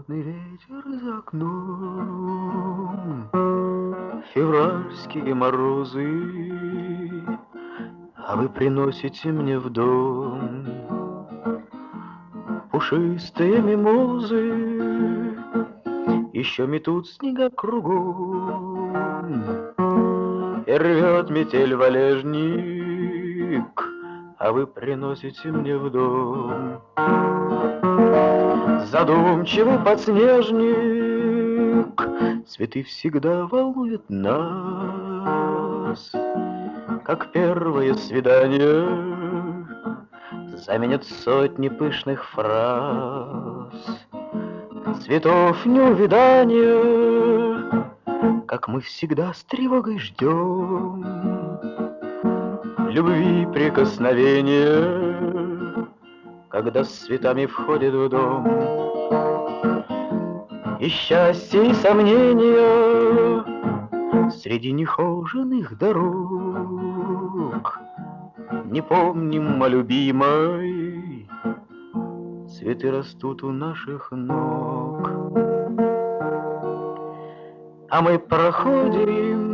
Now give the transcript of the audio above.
холодный ветер за окном, февральские морозы, а вы приносите мне в дом пушистые мимозы, еще метут снега кругом, и рвет метель валежник, а вы приносите мне в дом задумчивый подснежник. Цветы всегда волнуют нас, как первое свидание заменят сотни пышных фраз. Цветов неувиданья, как мы всегда с тревогой ждем любви прикосновения, когда с цветами входит в дом. И счастье, и сомнения среди нехоженных дорог. Не помним о любимой, цветы растут у наших ног. А мы проходим